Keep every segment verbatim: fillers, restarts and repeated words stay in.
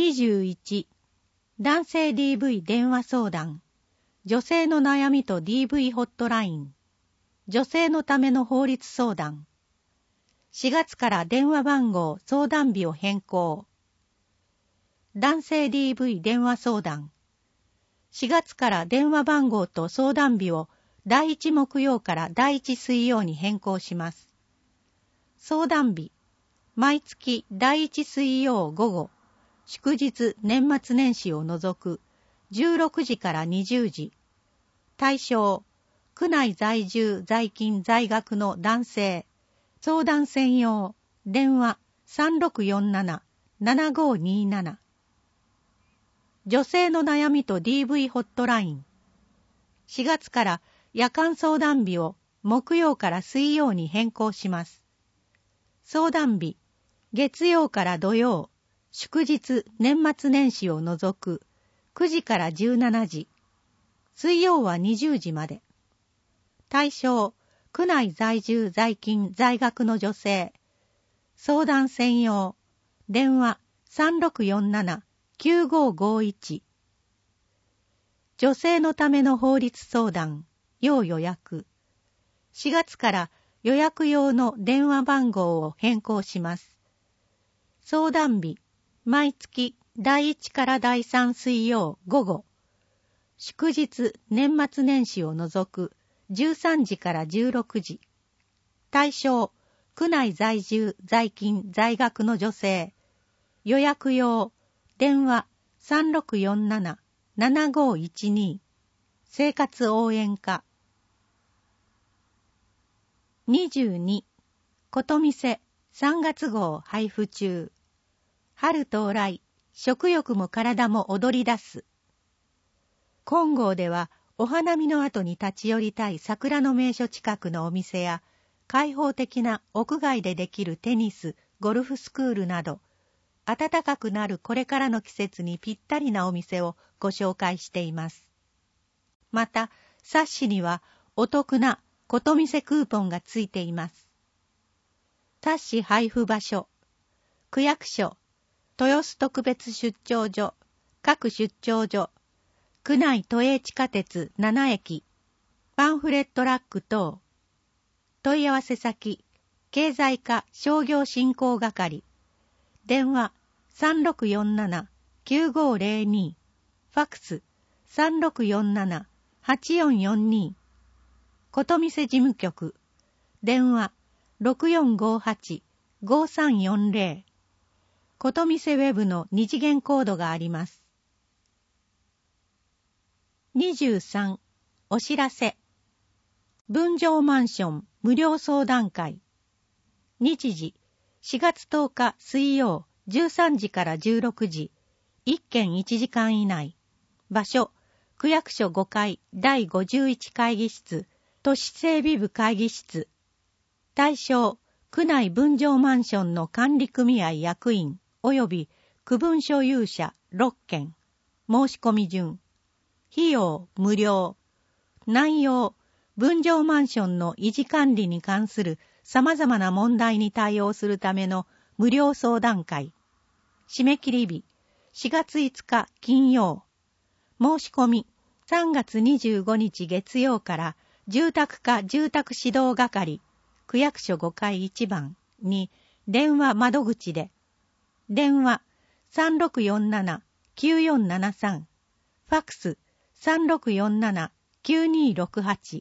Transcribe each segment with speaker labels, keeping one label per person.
Speaker 1: にじゅういち、男性 ディーブイ 電話相談、女性の悩みと ディーブイ ホットライン、女性のための法律相談。しがつから電話番号相談日を変更。男性 ディーブイ 電話相談。しがつから電話番号と相談日をだいいち木曜からだいいち水曜に変更します。相談日、毎月だいいち水曜午後、祝日年末年始を除くじゅうろくじからにじゅうじ。対象、区内在住在勤在学の男性。相談専用。電話 さんろくよんなな ななごになな。女性の悩みと ディーブイ ホットライン。しがつから夜間相談日を木曜から水曜に変更します。相談日、月曜から土曜、祝日年末年始を除くくじからじゅうしちじ。水曜はにじゅうじまで。対象、区内在住在勤在学の女性。相談専用。電話 さんろくよんなな きゅうごごいち。女性のための法律相談。要予約。しがつから予約用の電話番号を変更します。相談日、毎月だいいちからだいさん水曜午後。祝日年末年始を除くじゅうさんじからじゅうろくじ。対象、区内在住在勤在学の女性。予約用、電話 さんろくよんなな ななごいちに。生活応援課。にじゅうに、ことみせさんがつ号配布中。春到来、食欲も体も踊り出す。金剛ではお花見の後に立ち寄りたい桜の名所近くのお店や開放的な屋外でできるテニス、ゴルフスクールなど暖かくなるこれからの季節にぴったりなお店をご紹介しています。また、冊子にはお得なことみせクーポンがついています。冊子配布場所、区役所、豊洲特別出張所、各出張所、区内都営地下鉄なな駅、パンフレットラック等。問い合わせ先、経済課商業振興係。電話 さんろくよんなな きゅうごぜろに。ファクス さんろくよんなな はちよんよんに。ことみせ事務局。電話 ろくよんごはち ごさんよんぜろ。ことみせウェブの二次元コードがあります。にじゅうさん、お知らせ。分譲マンション無料相談会。日時、しがつとおか水曜じゅうさんじからじゅうろくじ。いっけんいちじかん以内。場所、区役所ごかいだいごじゅういち会議室、都市整備部会議室。対象、区内分譲マンションの管理組合役員及び区分所有者ろっけん。申し込み順。費用無料。内容、分譲マンションの維持管理に関する様々な問題に対応するための無料相談会。締め切り日、しがついつか金曜。申し込み、さんがつにじゅうごにち月曜から住宅課住宅指導係、区役所ごかいいちばんに電話窓口で。電話 さんろくよんなな きゅうよんななさん。ファクス さんろくよんなな きゅうにろくはち。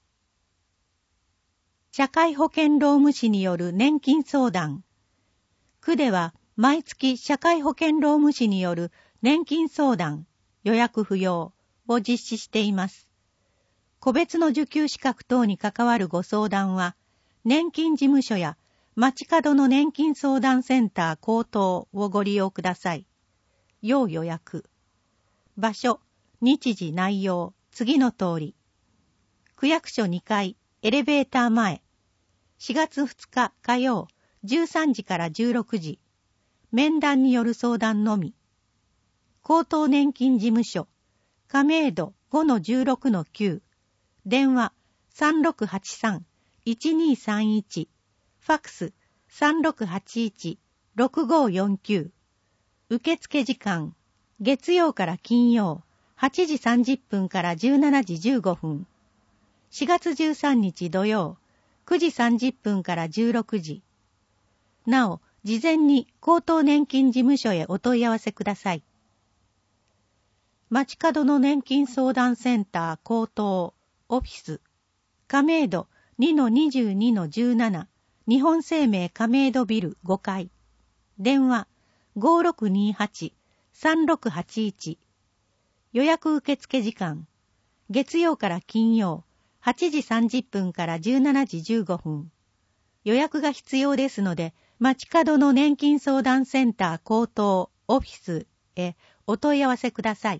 Speaker 1: 社会保険労務士による年金相談。区では毎月社会保険労務士による年金相談、予約不要を実施しています。個別の受給資格等に関わるご相談は、年金事務所や街角の年金相談センター口頭をご利用ください。要予約。場所、日時内容、次の通り。区役所にかい、エレベーター前。しがつふつか火曜、じゅうさんじからじゅうろくじ。面談による相談のみ。口頭年金事務所、亀戸 ごのじゅうろくのきゅう。電話 さんろくはちさん いちにさんいち。ファクス さんろくはちいち ろくごよんきゅう。 受付時間、月曜から金曜、はちじさんじゅっぷんからじゅうしちじじゅうごふん。しがつじゅうさんにち土曜、くじさんじゅっぷんからじゅうろくじ。なお、事前に高等年金事務所へお問い合わせください。街角の年金相談センター高等オフィス亀戸 にのにじゅうにのじゅうなな 日本生命亀戸ビルごかい。電話 ごろくにはちさんろくはちいち。予約受付時間、月曜から金曜、はちじさんじゅっぷんからじゅうしちじじゅうごふん。予約が必要ですので、街角の年金相談センター高等オフィスへお問い合わせください。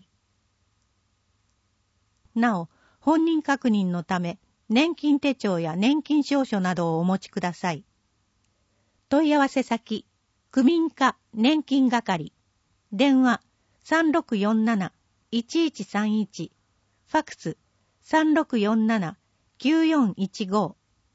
Speaker 1: なお、本人確認のため、年金手帳や年金証書などをお持ちください。問い合わせ先、区民課年金係。電話 さんろくよんなないちいちさんいち。ファクス さんろくよんななきゅうよんいちご。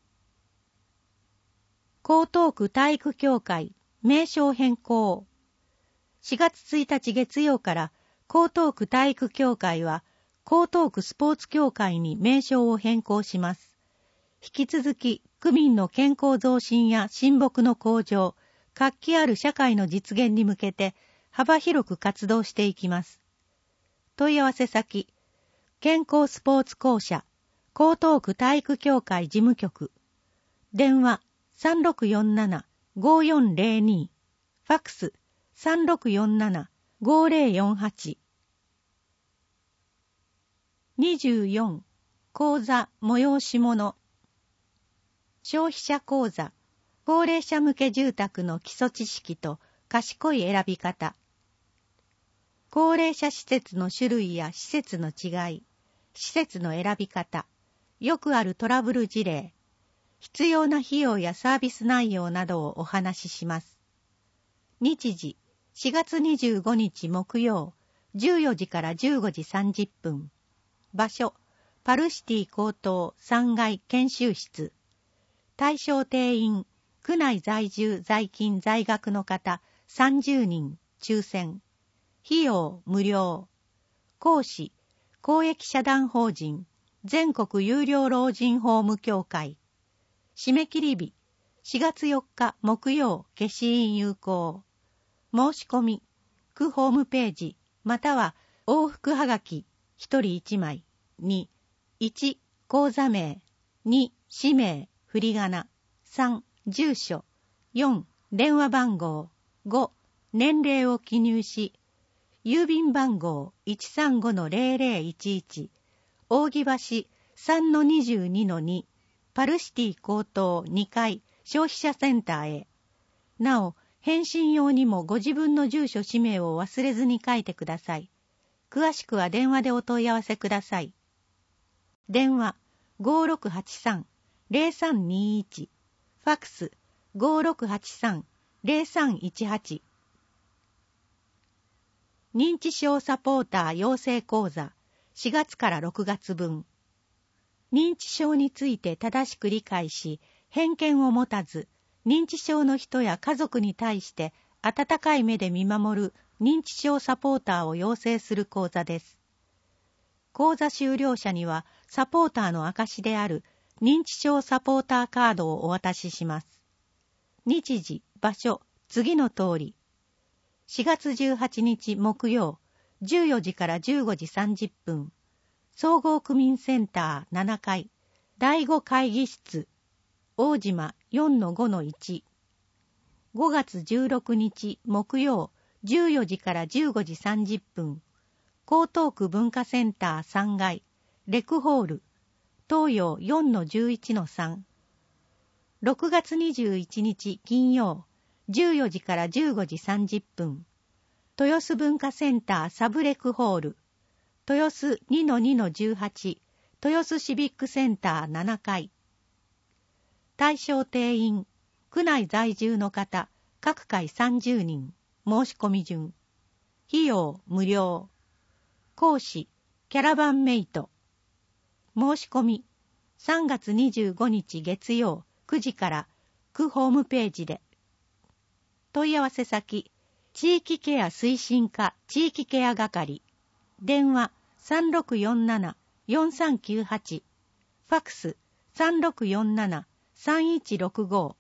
Speaker 1: 江東区体育協会名称変更。しがつついたち月曜から江東区体育協会は江東区スポーツ協会に名称を変更します。引き続き区民の健康増進や親睦の向上、活気ある社会の実現に向けて幅広く活動していきます。問い合わせ先、健康スポーツ公社江東区体育協会事務局。電話さんろくよんななごよんぜろに。ファクス さんろくよんななごぜろよんはち。にじゅうよん、講座催し物。消費者講座、高齢者向け住宅の基礎知識と賢い選び方。高齢者施設の種類や施設の違い、施設の選び方、よくあるトラブル事例、必要な費用やサービス内容などをお話しします。日時、しがつにじゅうごにち木曜、じゅうよじからじゅうごじさんじゅっぷん。場所、パルシティ高等さんがい研修室。対象定員、区内在住在勤在学の方さんじゅうにん、抽選。費用無料。講師、公益社団法人全国有料老人ホーム協会。締め切り日、しがつよっか木曜消印有効。申し込み、区ホームページ、または往復はがきひとりいちまい。に、いち、口座名。に、氏名、振り仮名。さん、住所。よん、電話番号。ご、年齢を記入し、郵便番号 いちさんごのぜろぜろいちいち、扇橋 さんのにじゅうにのに、パルシティ高等にかい消費者センターへ。なお、返信用にもご自分の住所氏名を忘れずに書いてください。詳しくは電話でお問い合わせください。電話 ごろくはちさんぜろさんにいち。ファクス ごろくはちさんぜろさんいちはち。認知症サポーター養成講座しがつからろくがつぶん。認知症について正しく理解し、偏見を持たず、認知症の人や家族に対して温かい目で見守る認知症サポーターを養成する講座です。講座修了者にはサポーターの証である認知症サポーターカードをお渡しします。日時、場所、次の通り。しがつじゅうはちにち木曜、じゅうよじからじゅうごじさんじゅっぷん。総合区民センターななかい、だいご会議室、大島 よんのごのいち。ごがつじゅうろくにち木曜、じゅうよじからじゅうごじさんじゅっぷん。江東区文化センターさんがい、レクホール、東洋 よんのじゅういちのさん。ろくがつにじゅういちにち金曜、じゅうよじからじゅうごじさんじゅっぷん。豊洲文化センターサブレクホール、豊洲 にのにのじゅうはち、豊洲シビックセンターななかい。対象定員、区内在住の方、各回さんじゅうにん、申し込み順。費用無料。講師、キャラバンメイト。申し込み、さんがつにじゅうごにち月曜くじから区ホームページで。問い合わせ先、 地域ケア推進課地域ケア係。電話 さんろくよんななよんさんきゅうはち。ファックス さんろくよんななさんいちろくご。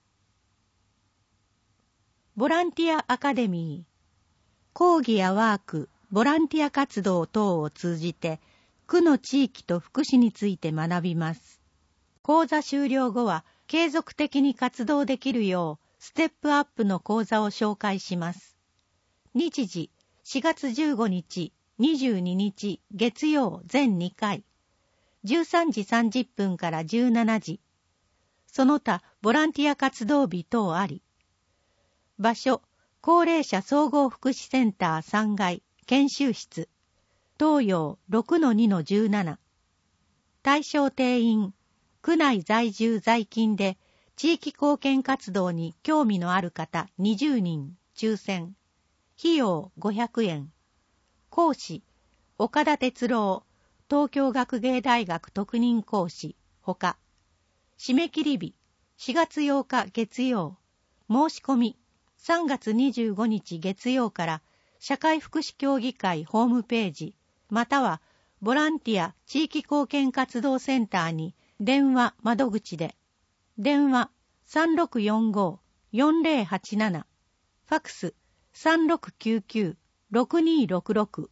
Speaker 1: ボランティアアカデミー。講義やワーク、ボランティア活動等を通じて、区の地域と福祉について学びます。講座終了後は、継続的に活動できるよう、ステップアップの講座を紹介します。日時、しがつじゅうごにち、にじゅうににち、月曜全にかい。じゅうさんじさんじゅっぷんからじゅうしちじ。その他、ボランティア活動日等あり。場所、高齢者総合福祉センターさんがい、研修室。東洋 ろくのにのじゅうなな。対象定員、区内在住在勤で地域貢献活動に興味のある方にじゅうにん、抽選。費用ごひゃくえん。講師、岡田哲郎、東京学芸大学特任講師、ほか。締め切り日、しがつようか月曜。申し込み、さんがつにじゅうごにち月曜から社会福祉協議会ホームページ、またはボランティア地域貢献活動センターに電話窓口で。電話 さんろくよんごよんぜろはちなな。ファックス さんろくきゅうきゅうろくにろくろく。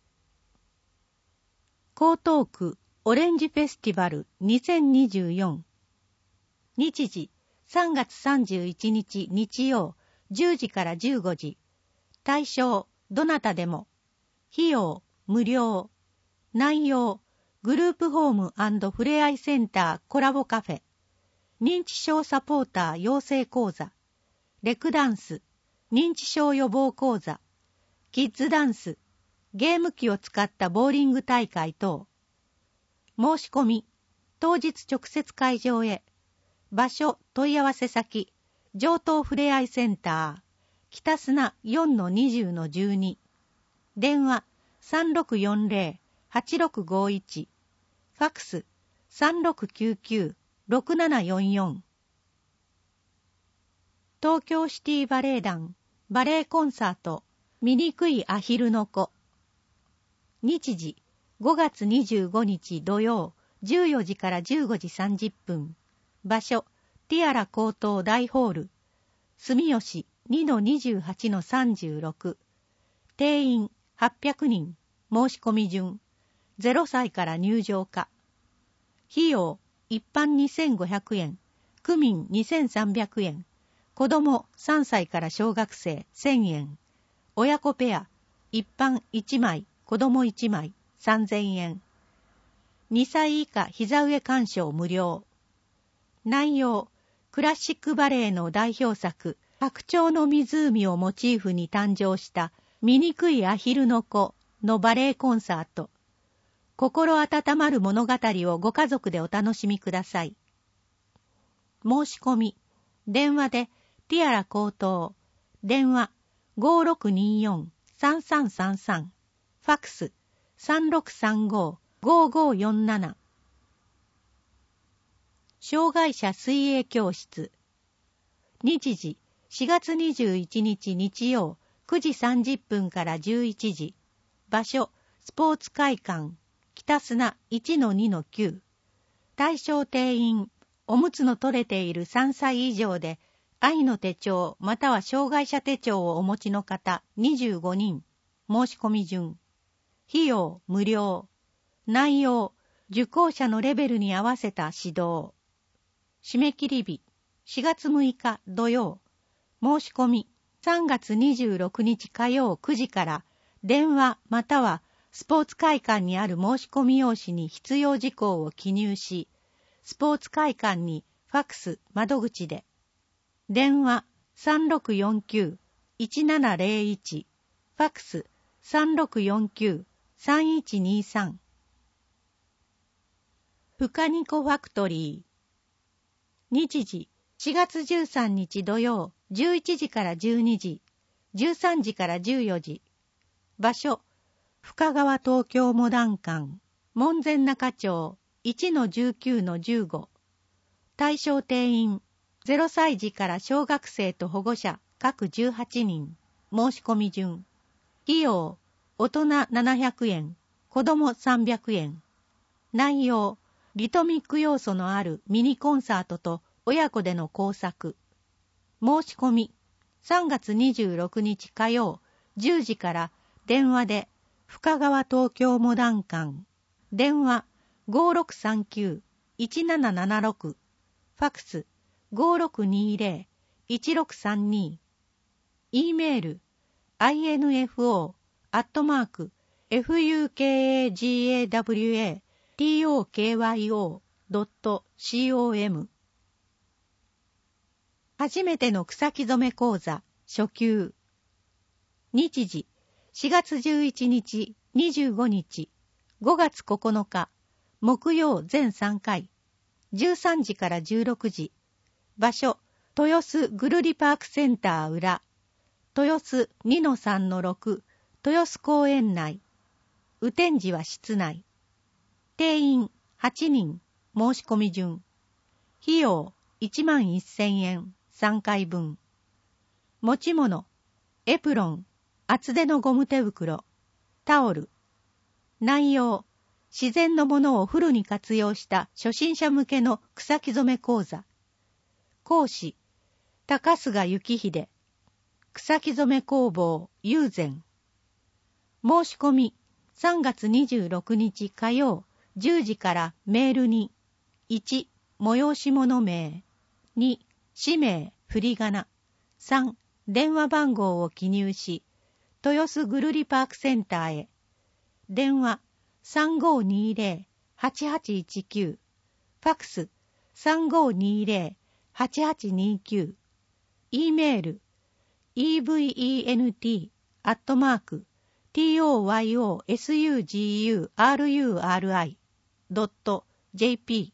Speaker 1: 江東区オレンジフェスティバルにせんにじゅうよん。日時さんがつさんじゅういちにち日曜じゅうじからじゅうごじ。対象どなたでも。費用無料。内容グループホーム&ふれあいセンターコラボカフェ。認知症サポーター養成講座。レクダンス。認知症予防講座。キッズダンス。ゲーム機を使ったボーリング大会等。申し込み。当日直接会場へ。場所問い合わせ先。上東ふれあいセンター。北砂 よんのにじゅうのじゅうに。電話 さんろくよんぜろはちろくごいち。ファックス さんろくきゅうきゅうろくななよんよん。東京シティバレエ団バレエコンサート醜いアヒルの子。日時ごがつにじゅうごにち土曜じゅうよじからじゅうごじさんじゅっぷん。場所ティアラ高等大ホール。住吉 にのにじゅうはちのさんじゅうろく。定員はっぴゃくにん。申し込み順。ゼロさいから入場可。費用一般にせんごひゃくえん。区民にせんさんびゃくえん。子供さんさいから小学生せんえん。親子ペア。一般いちまい、子供いちまいさんぜんえん。にさい以下膝上鑑賞無料。内容クラシックバレエの代表作白鳥の湖をモチーフに誕生した醜いアヒルの子のバレエコンサート。心温まる物語をご家族でお楽しみください。申し込み。電話でティアラ高等。電話 ごろくによんさんさんさんさん。ファックス さんろくさんごごごよんなな。障害者水泳教室。日時しがつにじゅういちにち日曜くじさんじゅっぷんからじゅういちじ。場所スポーツ会館北砂 いちのにのきゅう。対象定員おむつの取れているさんさい以上で愛の手帳または障害者手帳をお持ちの方にじゅうごにん。申し込み順。費用無料。内容受講者のレベルに合わせた指導。締め切り日しがつむいか土曜。申し込みさんがつにじゅうろくにち火曜くじから電話またはスポーツ会館にある申し込み用紙に必要事項を記入し、スポーツ会館にファックス窓口で。電話 さんろくよんきゅういちななぜろいち。ファックス さんろくよんきゅうさんいちにさん。ふかにこファクトリー。日時しがつじゅうさんにち土曜じゅういちじからじゅうにじ、じゅうさんじからじゅうよじ。場所深川東京モダン館門前仲町 いちのじゅうきゅうのじゅうご。対象定員ゼロさいじから小学生と保護者各じゅうはちにん。 申し込み順。費用、大人ななひゃくえん、子供さんびゃくえん。内容、リトミック要素のあるミニコンサートと親子での工作。申し込み、さんがつにじゅうろくにち火曜、じゅうじから電話で、深川東京モダン館。電話、ごーろくさんきゅう、いちななななろく。ファクス、ごーろくにーぜろ、いちろくさんに。E メール、アイエヌエフオー アットマーク、ファクワドットコム。初めての草木染め講座、初級。日時、しがつじゅういちにち、にじゅうごにち、ごがつここのか、木曜全さんかい、じゅうさんじからじゅうろくじ。場所、豊洲ぐるりパークセンター裏。豊洲 にのさんのろく、豊洲公園内。雨天時は室内。定員はちにん、申し込み順。費用いちまんせんえん、さんかいぶん。持ち物、エプロン、厚手のゴム手袋、タオル。内容、自然のものをフルに活用した初心者向けの草木染め講座。講師、高須賀幸秀。草木染め工房、友禅。申し込み、さんがつにじゅうろくにち火曜、じゅうじからメールに、いち、催し物名、に、氏名、振り仮名、さん、電話番号を記入し、豊洲ぐるりパークセンターへ。電話 さんごーにーぜろ はちはちいちきゅう。ファクス さんごーにーぜろ はちはちにーきゅう。E メール イーブイイーエヌティー アットマーク トヨスドット ジェーピ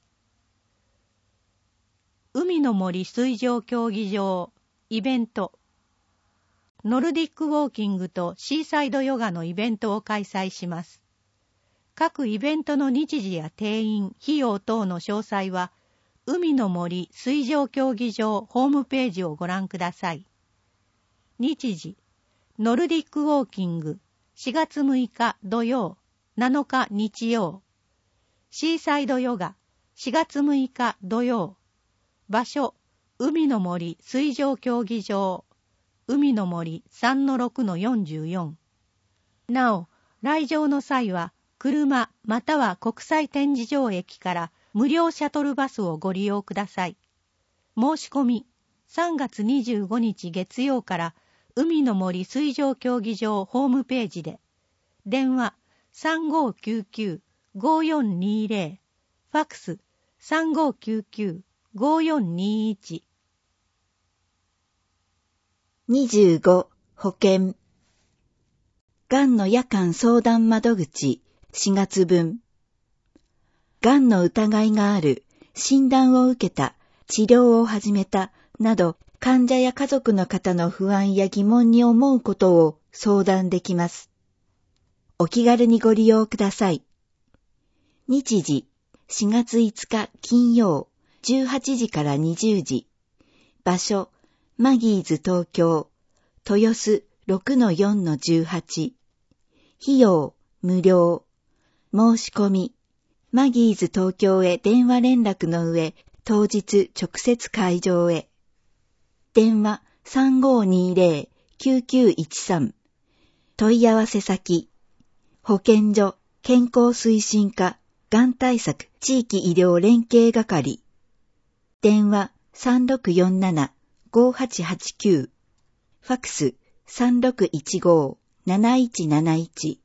Speaker 1: ー。海の森水上競技場イベント。ノルディックウォーキングとシーサイドヨガのイベントを開催します。各イベントの日時や定員、費用等の詳細は、海の森水上競技場ホームページをご覧ください。日時、ノルディックウォーキングしがつむいか土曜、なのか日曜。シーサイドヨガしがつむいか土曜。場所、海の森水上競技場。海の森 さんのろくのよんじゅうよん。なお、来場の際は、車または国際展示場駅から無料シャトルバスをご利用ください。申し込み、さんがつにじゅうごにち月曜から海の森水上競技場ホームページで、電話 さんごーきゅうきゅう ごーよんにーぜろ、ファクス さんごーきゅうきゅう ごーよんにーいち。
Speaker 2: にじゅうご、保険。がんの夜間相談窓口しがつぶん。がんの疑いがある、診断を受けた、治療を始めた、など、患者や家族の方の不安や疑問に思うことを相談できます。お気軽にご利用ください。日時、しがついつか金曜、じゅうはちじからにじゅうじ。場所、マギーズ東京、豊洲 ろくのよんのじゅうはち。費用、無料。申し込み、マギーズ東京へ電話連絡の上、当日直接会場へ。電話 さんごーにーぜろ きゅうきゅういちさん。問い合わせ先、保健所健康推進課がん対策地域医療連携係。電話 さんろくよんなな ごはちはちきゅう。ファクス さんろくいちご なないちなないち。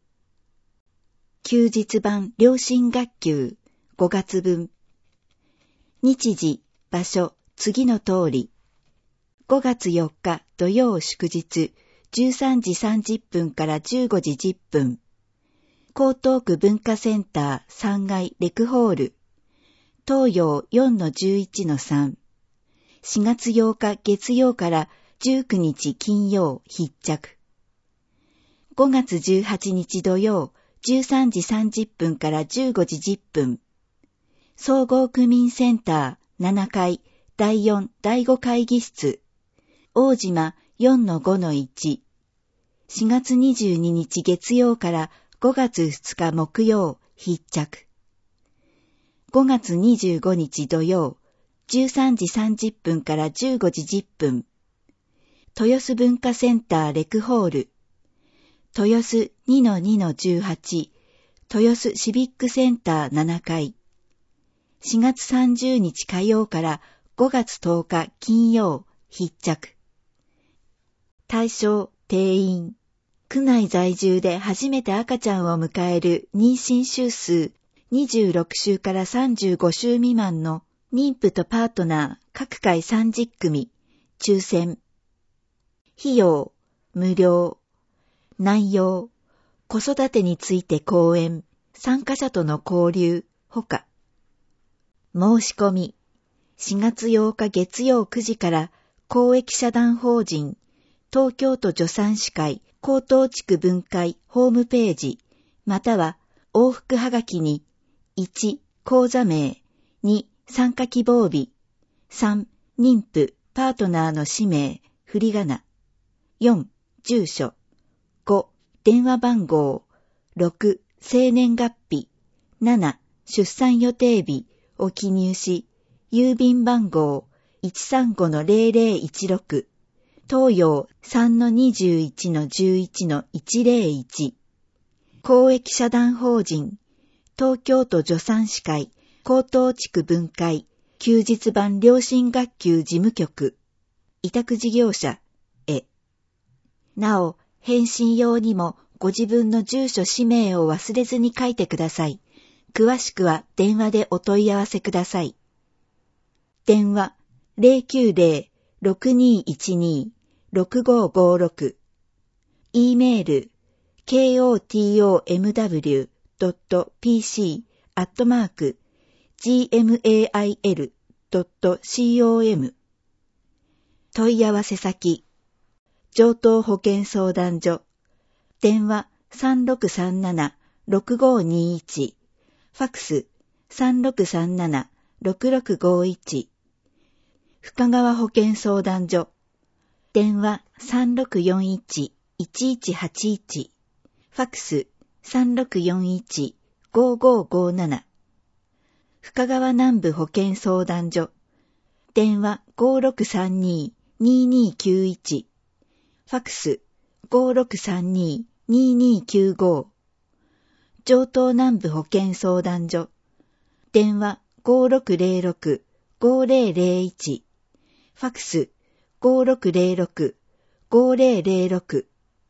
Speaker 2: 休日版良心学級ごがつぶん。日時、場所、次の通り。ごがつよっか土曜祝日じゅうさんじさんじゅっぷんからじゅうごじじゅっぷん。江東区文化センターさんがいレクホール。東洋 よんのじゅういちのさん。しがつようか月曜からじゅうくにち金曜必着。ごがつじゅうはちにち土曜じゅうさんじさんじゅっぷんからじゅうごじじゅっぷん。総合区民センターななかいだいよんだいご会議室。大島 よんのごのいち。 しがつにじゅうににち月曜からごがつふつか木曜必着。ごがつにじゅうごにち土曜、じゅうさんじさんじゅっぷんからじゅうごじじゅっぷん。豊洲文化センターレクホール。豊洲 にのにのじゅうはち、豊洲シビックセンターななかい。しがつさんじゅうにち火曜からごがつとおか金曜必着。対象定員。区内在住で初めて赤ちゃんを迎える妊娠週数にじゅうろくしゅうからさんじゅうごしゅう未満の妊婦とパートナー各回さんじゅっくみ、抽選。費用、無料。内容、子育てについて講演、参加者との交流、ほか。申し込み、しがつようか月曜くじから公益社団法人、東京都助産師会江東地区分会ホームページ、または往復はがきに、いち、口座名、に、参加希望日、さん、妊婦、パートナーの氏名、振り仮名、よん、住所、ご、電話番号、ろく、生年月日、なな、出産予定日を記入し、郵便番号 いちさんごのぜろぜろいちろく、東洋 さんのにじゅういちのじゅういちのいちぜろいち、公益社団法人、東京都助産師会江東地区分会休日版良心学級事務局、委託事業者へ。なお、返信用にもご自分の住所氏名を忘れずに書いてください。詳しくは電話でお問い合わせください。電話 ゼロきゅうゼロ ろくにいちに ろくごごろく、 E メール ケーオーティーオーエムダブリュードットピーシー アットマーク ジーエムエーアイエルドットコム 問い合わせ先上東保健相談所電話 さんろくさんなな ろくごにいち、ファクス さんろくさんなな ろくろくごいち、深川保健相談所電話 さんろくよんいち いちいちはちいち、ファクス さんろくよんいち ごごごなな、深川南部保健相談所電話 ごろくさんに ににきゅういち、ファクス ごろくさんに ににきゅうご、上東南部保健相談所電話 ごろくゼロろく ごゼロゼロいち、ファクス ごろくゼロろく ごゼロゼロろく、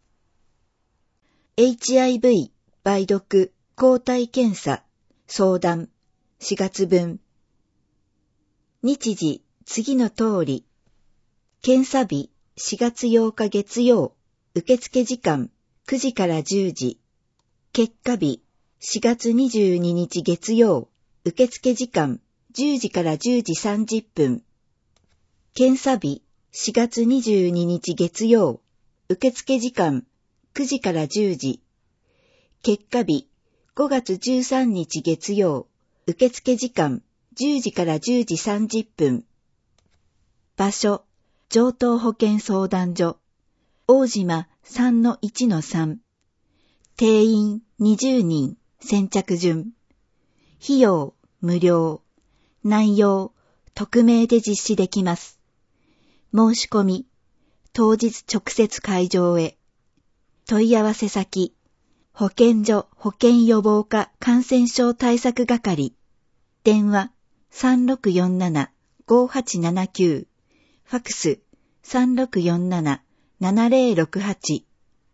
Speaker 2: エイチアイブイ 梅毒抗体検査相談しがつぶん。日時次の通り。検査日しがつようか月曜、受付時間くじからじゅうじ。結果日しがつにじゅうににち月曜、受付時間じゅうじからじゅうじさんじゅっぷん。検査日しがつにじゅうににち月曜、受付時間くじからじゅうじ。結果日ごがつじゅうさんにち月曜、受付時間じゅうじからじゅうじさんじゅっぷん。場所、上東保健相談所、大島 さんのいちのさん。定員にじゅうにん、先着順。費用、無料。内容、匿名で実施できます。申し込み、当日直接会場へ。問い合わせ先、保健所保健予防課感染症対策係。電話 さんろくよんなな ごはちななきゅう、ファクス さんろくよんなな ななぜろろくはち。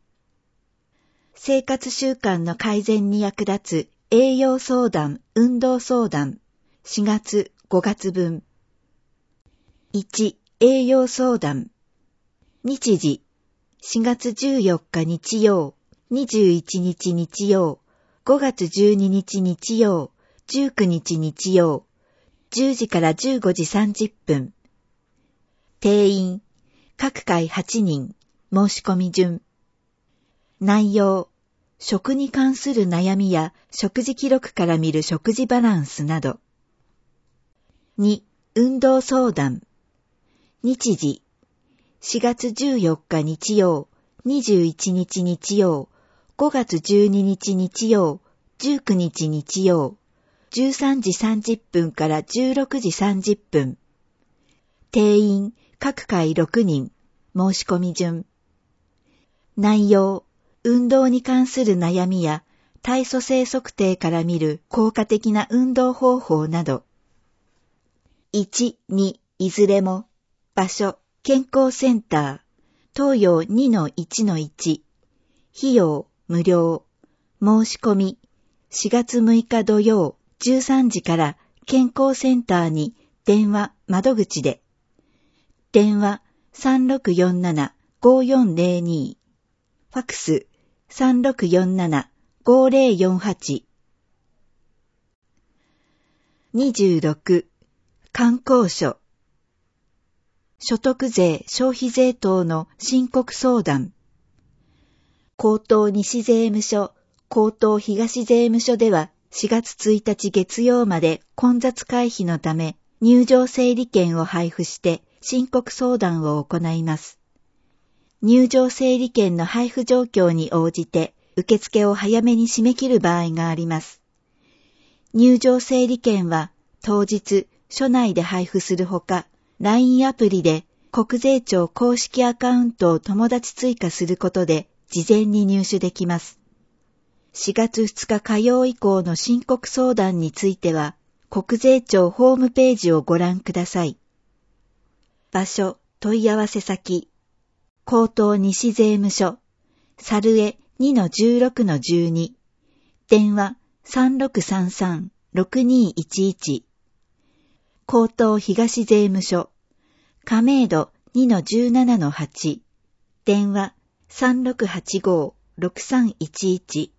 Speaker 2: 生活習慣の改善に役立つ栄養相談、運動相談しがつごがつぶん。いち、栄養相談。日時しがつじゅうよっか日曜、にじゅういちにち日曜、ごがつじゅうににち日曜、じゅうくにち日曜、じゅうじからじゅうごじさんじゅっぷん。定員、各回はちにん、申し込み順。内容、食に関する悩みや食事記録から見る食事バランスなど。に、運動相談。日時、しがつじゅうよっか日曜、 にじゅういちにち日曜、ごがつじゅうににち日曜、じゅうくにち日曜、じゅうさんじさんじゅっぷんからじゅうろくじさんじゅっぷん。定員、各回ろくにん、申し込み順。内容、運動に関する悩みや体組成測定から見る効果的な運動方法など。いち、に、いずれも、場所、健康センター、東洋 にのいちのいち、費用、無料、申し込み、しがつむいか土曜じゅうさんじから健康センターに電話窓口で、電話 さんろくよんななごよんぜろに、ファクス さんろくよんななごぜろよんはち。にじゅうろく、観光所。所得税消費税等の申告相談。江東西税務署、江東東税務署ではしがつついたち月曜まで混雑回避のため入場整理券を配布して申告相談を行います。入場整理券の配布状況に応じて受付を早めに締め切る場合があります。入場整理券は当日署内で配布するほか、ライン アプリで国税庁公式アカウントを友達追加することで事前に入手できます。しがつふつか火曜以降の申告相談については、国税庁ホームページをご覧ください。場所、問い合わせ先、江東西税務署、猿江 にのじゅうろくのじゅうに、電話 さんろくさんさんろくにいちいち、江東東税務署、亀戸 にのじゅうななのはち、電話 さんろくはちごろくさんいちいち。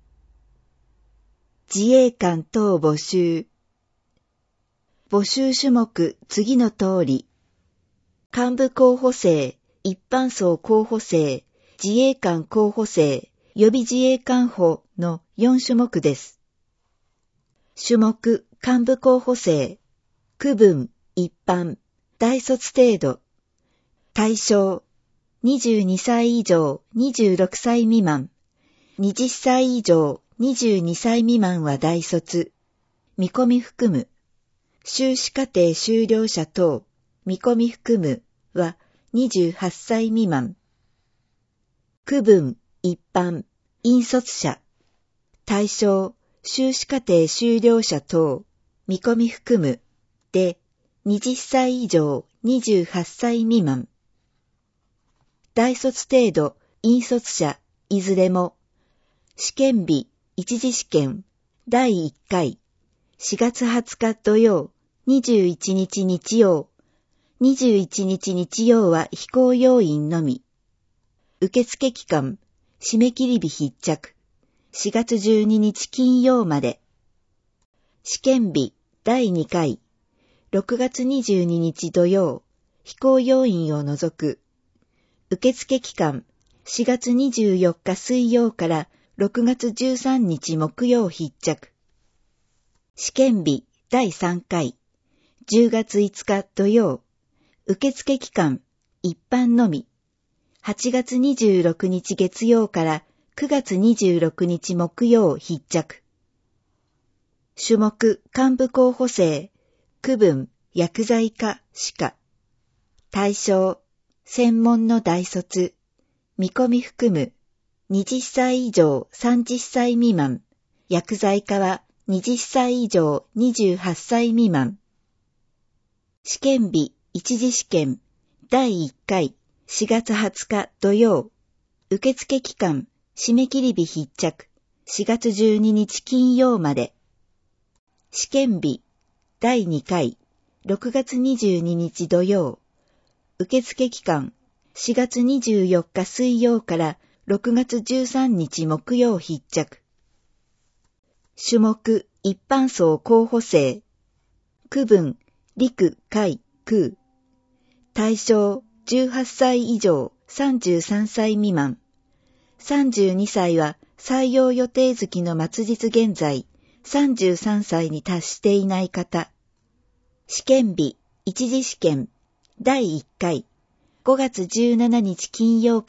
Speaker 2: 自衛官等募集。募集種目次の通り。幹部候補生、一般層候補生、自衛官候補生、予備自衛官補のよんしゅもくです。種目幹部候補生。区分、一般、大卒程度。対象、にじゅうにさい以上、にじゅうろくさい未満。はたち以上、にじゅうにさい未満は大卒。見込み含む。修士課程修了者等、見込み含むはにじゅうはっさい未満。区分、一般、引率者。対象、修士課程修了者等、見込み含む。で、はたち以上、にじゅうはっさい未満。大卒程度、引率者、いずれも、試験日、一次試験、だいいっかい、しがつはつか土曜、にじゅういちにち日曜、にじゅういちにち日曜は非公要員のみ。受付期間、締め切り日必着、しがつじゅうににち金曜まで。試験日、だいにかい、ろくがつにじゅうににち土曜、非公要員を除く。受付期間、しがつにじゅうよっか水曜からろくがつじゅうさんにち木曜必着。試験日だいさんかい、じゅうがついつか土曜、受付期間、一般のみ。はちがつにじゅうろくにち月曜からくがつにじゅうろくにち木曜必着。種目幹部候補生、区分薬剤科歯科。対象、専門の大卒。見込み含む。はたち以上さんじゅっさい未満。薬剤科ははたち以上にじゅうはっさい未満。試験日一次試験だいいっかいしがつはつか土曜。受付期間締め切り日必着しがつじゅうににち金曜まで。試験日だいにかいろくがつにじゅうににち土曜。受付期間しがつにじゅうよっか水曜からろくがつじゅうさんにち木曜必着。種目一般層候補生。区分陸海空。対象じゅうはっさい以上さんじゅうさんさい未満。さんじゅうにさいは採用予定月の末日現在さんじゅうさんさいに達していない方。試験日一次試験だいいっかいごがつじゅうしちにち金曜から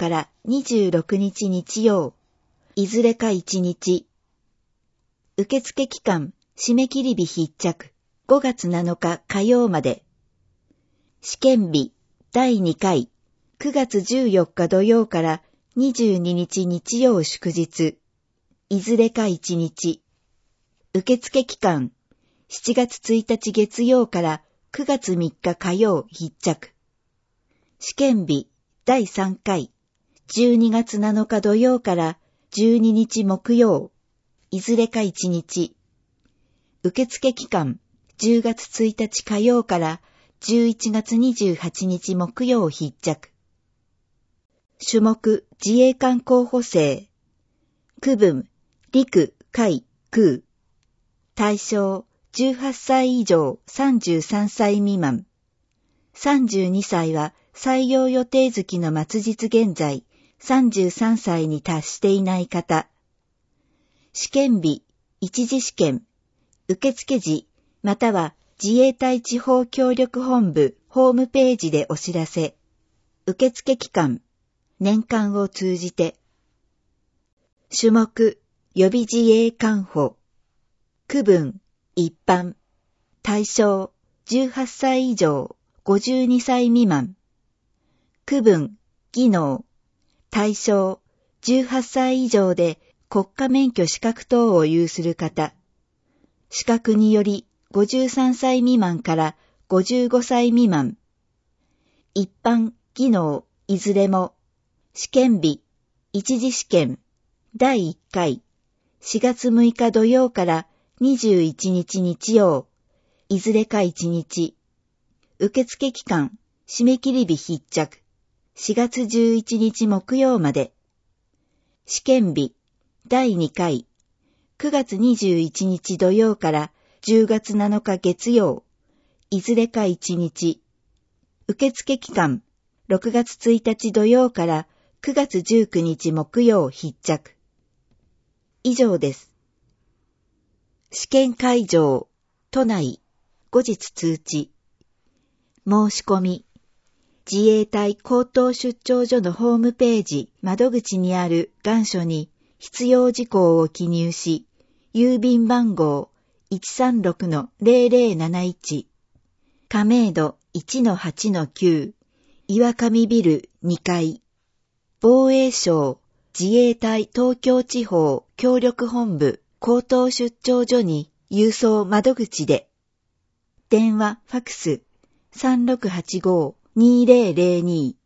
Speaker 2: にじゅうろくにち日曜、いずれかいちにち。受付期間、締め切り日必着、ごがつなのか火曜まで。試験日、だいにかい、くがつじゅうよっか土曜からにじゅうににち日曜祝日、いずれかいちにち。受付期間、しちがつついたち月曜からくがつみっか火曜必着。試験日、だいさんかい、じゅうにがつなのか土曜からじゅうににち木曜、いずれかいちにち。受付期間、じゅうがつついたち火曜からじゅういちがつにじゅうはちにち木曜必着。種目、自衛官候補生。区分、陸、海、空。対象、じゅうはっさい以上さんじゅうさんさい未満。さんじゅうにさいは採用予定月の末日現在さんじゅうさんさいに達していない方。試験日、一次試験、受付時、または自衛隊地方協力本部ホームページでお知らせ。受付期間、年間を通じて。種目、予備自衛官補。区分、一般。対象、じゅうはっさい以上ごじゅうにさい未満。区分、技能。対象、じゅうはっさい以上で国家免許資格等を有する方。資格によりごじゅうさんさい未満からごじゅうごさい未満。一般、技能、いずれも。試験日、一次試験、だいいっかい、しがつむいか土曜からにじゅういちにち日曜、いずれかいちにち。受付期間、締め切り日必着、しがつじゅういちにち木曜まで。試験日、だいにかい、くがつにじゅういちにち土曜からじゅうがつなのか月曜、いずれかいちにち。受付期間、ろくがつついたち土曜からくがつじゅうくにち木曜必着。以上です。試験会場、都内、後日通知。申し込み。自衛隊高等出張所のホームページ窓口にある願書に必要事項を記入し、郵便番号 いちさんろくのゼロゼロなないち、亀戸 いちのはちのきゅう、岩上ビルにかい、防衛省自衛隊東京地方協力本部高等出張所に郵送窓口で、電話、ファクス さんろくはちごにゼロゼロに。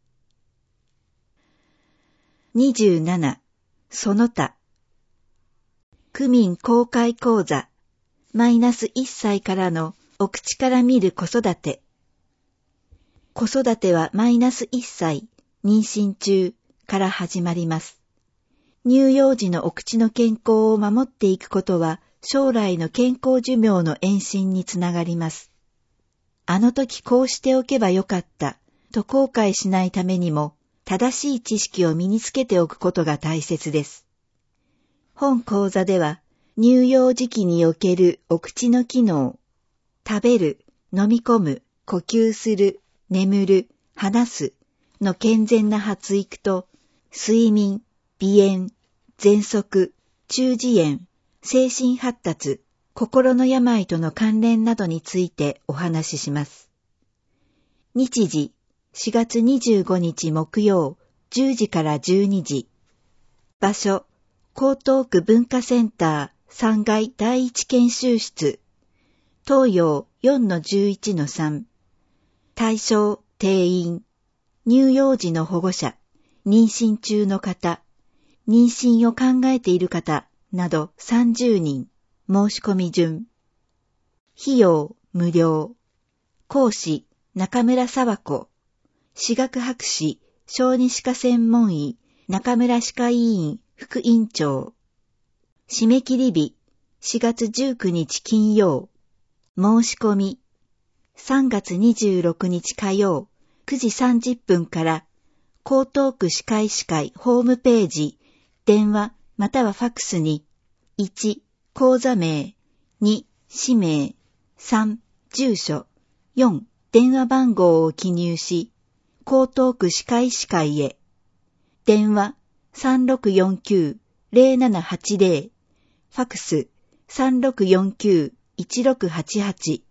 Speaker 2: にじゅうなな、その他。区民公開講座、マイナスいっさいからのお口から見る子育て。子育てはマイナスいっさい、妊娠中から始まります。乳幼児のお口の健康を守っていくことは将来の健康寿命の延伸につながります。あの時こうしておけばよかったと後悔しないためにも正しい知識を身につけておくことが大切です。本講座では乳幼児期におけるお口の機能、食べる、飲み込む、呼吸する、眠る、話すの健全な発育と睡眠、鼻炎、喘息、中耳炎、精神発達、心の病との関連などについてお話しします。日時、しがつにじゅうごにち木曜、じゅうじからじゅうにじ。場所、江東区文化センターさんがいだいいち研修室。東洋 よんのじゅういちのさん。対象、定員。乳幼児の保護者、妊娠中の方、妊娠を考えている方などさんじゅうにん。申し込み順。費用無料。講師中村佐和子。歯学博士小児歯科専門医中村歯科医院副院長。締め切り日しがつじゅうくにち金曜。申し込みさんがつにじゅうろくにち火曜くじさんじゅっぷんから江東区歯科医師会ホームページ電話またはファックスにいち講座名、に氏名、さん住所、よん電話番号を記入し江東区歯科医師会へ。 電話 さんろくよんきゅう ゼロななはちゼロ、ファクス さんろくよんきゅう いちろくはちはち。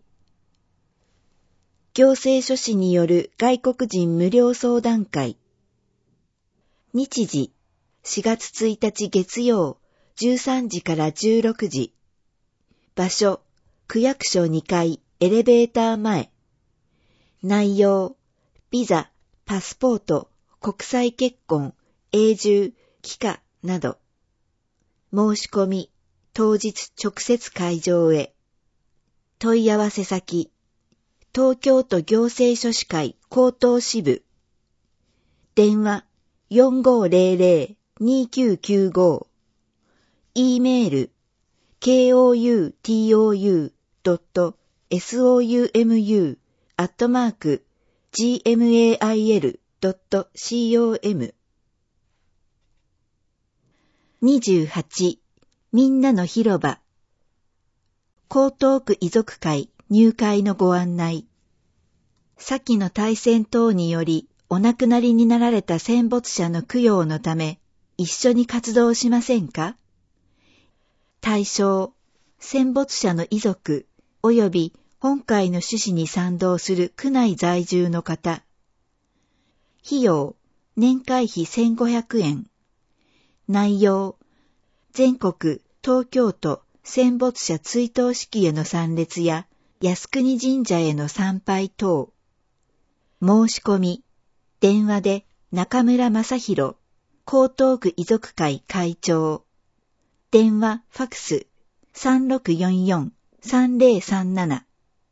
Speaker 2: 行政書士による外国人無料相談会。日時しがつついたち月曜じゅうさんじからじゅうろくじ。場所区役所にかいエレベーター前。内容ビザ、パスポート、国際結婚、永住、帰化など。申し込み当日直接会場へ。問い合わせ先東京都行政書士会江東支部。電話 よんごーぜろぜろ にきゅうきゅうご。E メール ケーオーユーティーオーユードットソーム アットマーク ジーエムエーアイエルドットコム。にじゅうはちみんなの広場。江東区遺族会入会のご案内。先の大戦等によりお亡くなりになられた戦没者の供養のため一緒に活動しませんか？対象、戦没者の遺族及び本会の趣旨に賛同する区内在住の方。費用、年会費せんごひゃくえん。内容、全国、東京都戦没者追悼式への参列や靖国神社への参拝等。申し込み、電話で中村正弘、江東区遺族会会長。電話、ファクス、さんろくよんよん さんぜろさんなな。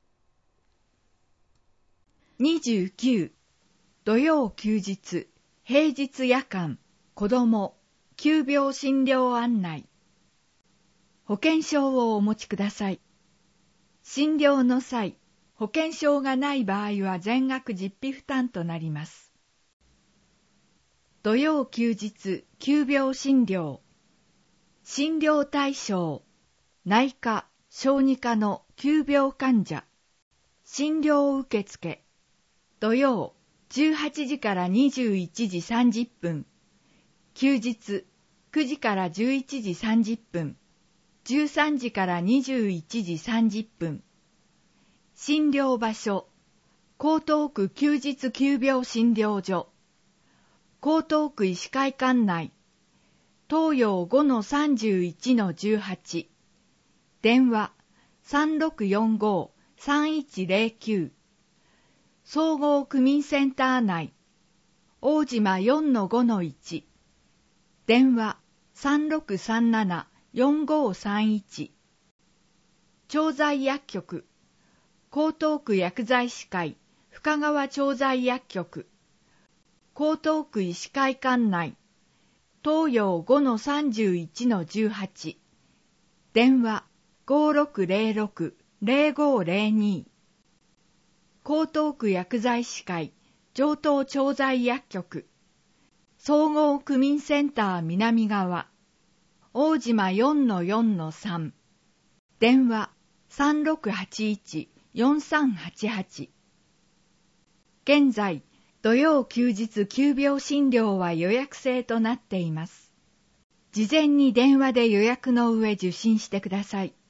Speaker 3: にじゅうきゅう土曜休日、平日夜間、子ども、急病診療案内。保険証をお持ちください。診療の際、保険証がない場合は全額実費負担となります。土曜休日、急病診療。診療対象、内科、小児科の急病患者。診療受付。土曜、じゅうはちじからにじゅういちじさんじゅっぷん。休日、くじからじゅういちじさんじゅっぷん。じゅうさんじからにじゅういちじさんじゅっぷん。診療場所、江東区休日急病診療所。江東区医師会館内。東洋 ごのさんじゅういちのじゅうはち。電話 さんろくよんご さんいちゼロきゅう。総合区民センター内。大島 よんのごのいち。電話 さんろくさんなな よんごさんいち。調剤薬局。江東区薬剤師会深川調剤薬局。江東区医師会館内。東洋 ごのさんじゅういちのじゅうはち。電話 ごろくゼロろく ゼロごゼロに。江東区薬剤師会上東調剤薬局。総合区民センター南側。大島 よんのよんのさん。電話 さんろくはちいち よんさんはちはち。現在、土曜休日急病診療は予約制となっています。事前に電話で予約の上受診してください。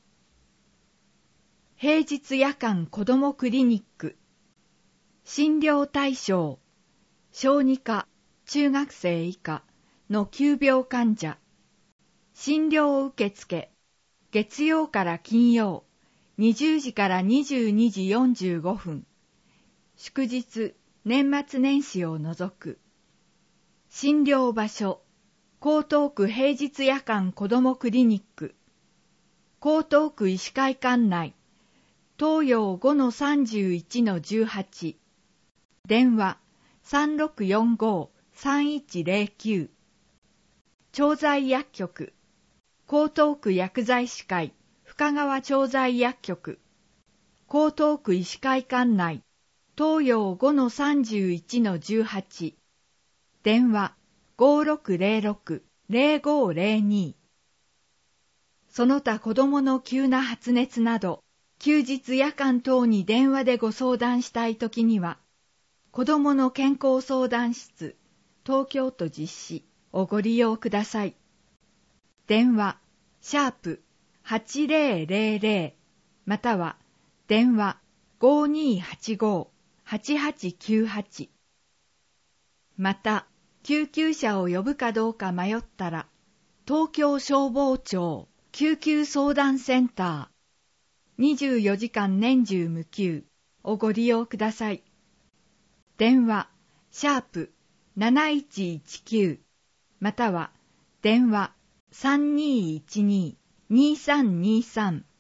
Speaker 3: 平日夜間子どもクリニック。診療対象、小児科、中学生以下の急病患者。診療受付、月曜から金曜、にじゅうじからにじゅうにじよんじゅうごふん。祝日、年末年始を除く。診療場所、江東区平日夜間子どもクリニック。江東区医師会館内。東洋 ごのさんじゅういちのじゅうはち。電話 さんろくよんご さんいちゼロきゅう。調剤薬局。江東区薬剤師会深川調剤薬局。江東区医師会館内。東洋 ごのさんじゅういちのじゅうはち。電話 ごろくゼロろく ゼロごゼロに。その他子どもの急な発熱など、休日夜間等に電話でご相談したいときには、子どもの健康相談室、 東京都実施をご利用ください。電話、シャープはちぜろぜろぜろまたは電話ごにーはちごーはちはちきゅうはち。また、救急車を呼ぶかどうか迷ったら、東京消防庁救急相談センターにじゅうよじかん年中無休をご利用ください。電話、シャープなないちいちきゅうまたは電話さんにーいちにーにーさんにーさん。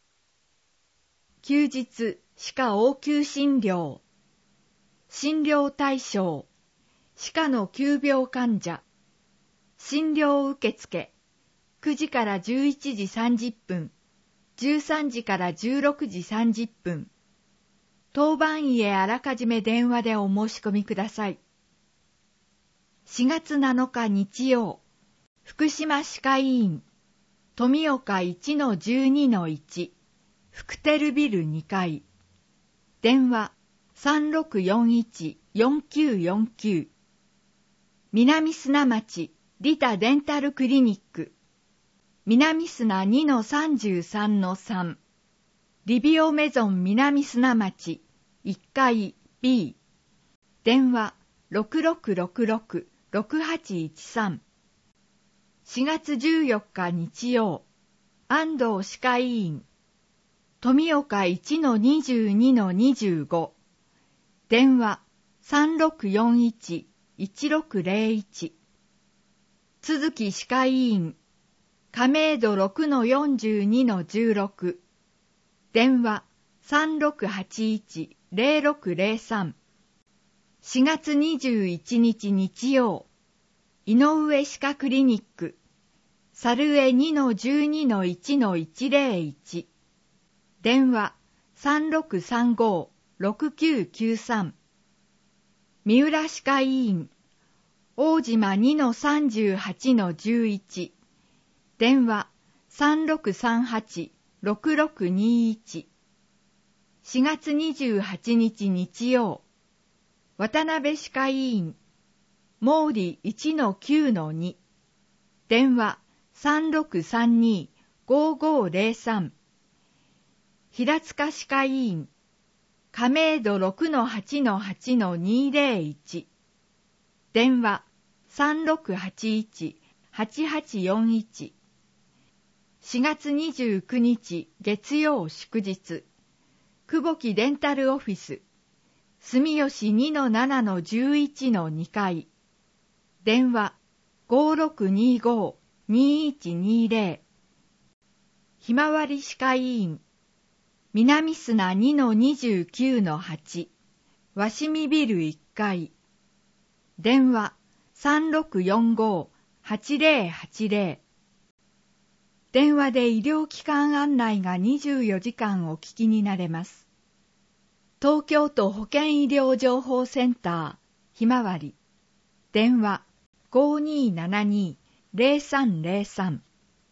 Speaker 3: 休日歯科応急診療、診療対象、歯科の急病患者、診療受付、くじからじゅういちじさんじゅっぷん、じゅうさんじからじゅうろくじさんじゅっぷん。当番医へあらかじめ電話でお申し込みください。しがつなのか日曜、福島歯科医院、富岡 いちのじゅうにのいち、フクテルビルにかい。電話さんろくよんいちよんきゅうよんきゅう。南砂町リタデンタルクリニック、南砂 にのさんじゅうさんのさん、リビオメゾン南砂町いっかい ビー。電話ろくろくろくろくろくはちいちさん。しがつじゅうよっか日曜、安藤歯科医院、富岡 いちのにじゅうにのにじゅうご。電話さんろくよんいちいちろくぜろいち。都築歯科医院、亀戸 ろくのよんじゅうにのじゅうろく。電話さんろくはちいちぜろろくぜろさん。しがつにじゅういちにち日曜、井上歯科クリニック、猿江 にのじゅうにのいちのいちぜろいち。電話さんろくさんごろくきゅうきゅうさん。三浦歯科医院、大島 にのさんじゅうはちのじゅういち。電話さんろくさんはちろくろくにいち。しがつにじゅうはちにち日曜、渡辺歯科医院、毛利 いちのきゅうのに。電話さんろくさんにごごぜろさん。平塚歯科医院、亀戸 ろくのはちのはちのにぜろいち。電話さんろくはちいちはちはちよんいち。しがつにじゅうくにち月曜祝日、久保木デンタルオフィス、住吉 にのななのじゅういちのにかい。電話ごろくにごにいちにぜろ。ひまわり歯科医院、南砂 にのにじゅうきゅうのはち、鷲見ビルいっかい。電話さんろくよんごはちぜろはちぜろ。電話で医療機関案内がにじゅうよじかんお聞きになれます。東京都保健医療情報センターひまわり。電話ごにーななにぜろさんぜろさん。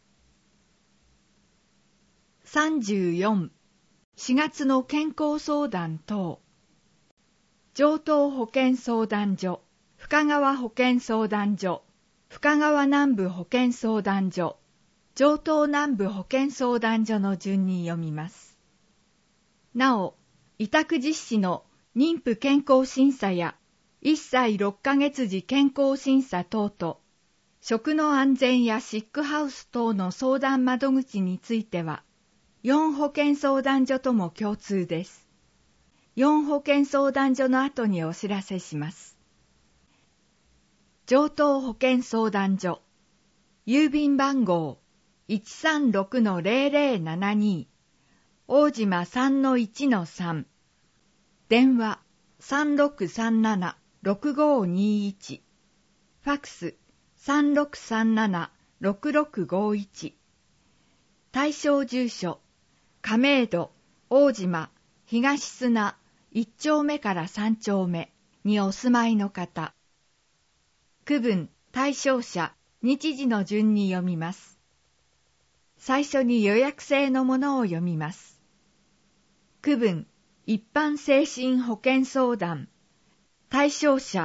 Speaker 3: さんじゅうよん、しがつの健康相談等。城東保健相談所、深川保健相談所、深川南部保健相談所、城東南部保健相談所の順に読みます。なお、委託実施の妊婦健康審査やいっさいろっかげつ時健康審査等と、食の安全やシックハウス等の相談窓口については、よん保健相談所とも共通です。よん保健相談所の後にお知らせします。城東保健相談所、郵便番号 いちさんろくのぜろぜろななに、大島 さんのいちのさん、電話さんろくさんななろくごにいち、ファックスさんろくさんななろくろくごいち、対象住所、亀戸、大島、東砂いっちょうめからさんちょうめにお住まいの方。区分、対象者、日時の順に読みます。最初に予約制のものを読みます。区分、一般精神保健相談。対象者、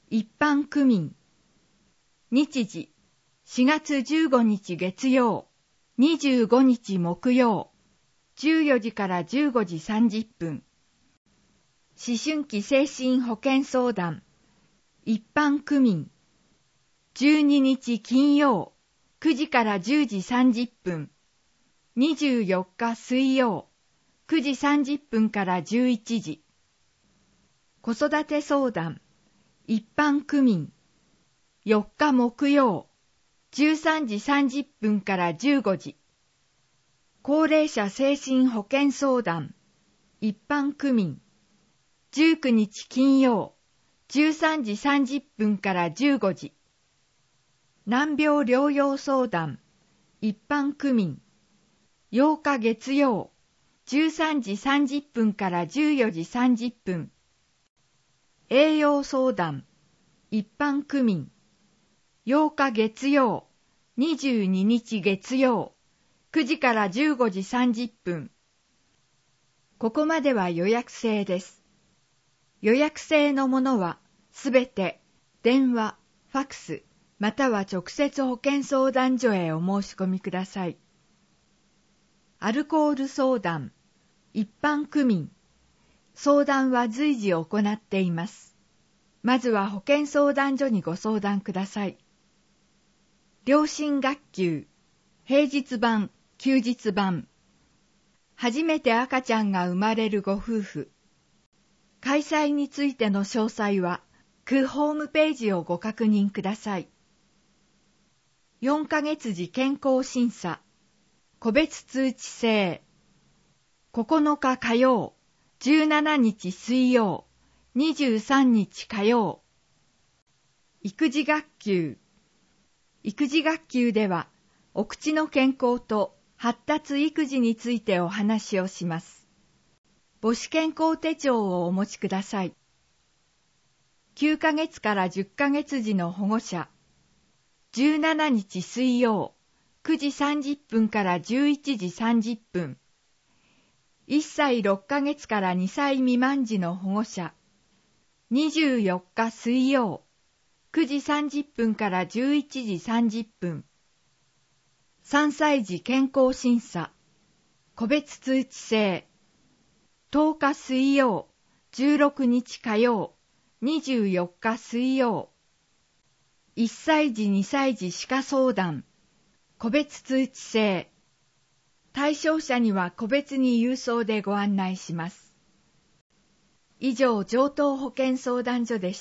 Speaker 3: 一般区民。日時、しがつじゅうごにち月曜、にじゅうごにち木曜、じゅうよじからじゅうごじさんじゅっぷん。思春期精神保健相談、一般区民。じゅうににち金曜、くじからじゅうじさんじゅっぷん。にじゅうよっか水曜、くじさんじゅっぷんからじゅういちじ。子育て相談、一般区民。よっか木曜、じゅうさんじさんじゅっぷんからじゅうごじ。高齢者精神保健相談、一般区民。じゅうくにち金曜、じゅうさんじさんじゅっぷんからじゅうごじ。難病療養相談、一般区民。ようか月曜、じゅうさんじさんじゅっぷんからじゅうよじさんじゅっぷん。栄養相談、一般区民。ようか月曜、にじゅうににち月曜、くじからじゅうごじさんじゅっぷん。ここまでは予約制です。予約制のものはすべて電話、ファクス、または直接保健相談所へお申し込みください。アルコール相談、一般区民。相談は随時行っています。まずは保健相談所にご相談ください。両親学級、平日版、休日版。初めて赤ちゃんが生まれるご夫婦。開催についての詳細は、区ホームページをご確認ください。よんかげつ時健康審査、個別通知制。ここのか火曜、じゅうしちにち水曜、にじゅうさんにち火曜。育児学級。育児学級では、お口の健康と発達育児についてお話をします。母子健康手帳をお持ちください。きゅうかげつからじゅっかげつ時の保護者。じゅうしちにち水曜、くじさんじゅっぷんからじゅういちじさんじゅっぷん。いっさいろっかげつからにさい未満時の保護者。にじゅうよっか水曜、くじさんじゅっぷんからじゅういちじさんじゅっぷん。さんさい児健康審査、個別通知制。とおか水曜、じゅうろくにち火曜、にじゅうよっか水曜。いっさい児にさい児歯科相談、個別通知制。対象者には個別に郵送でご案内します。以上、城東保健相談所でした。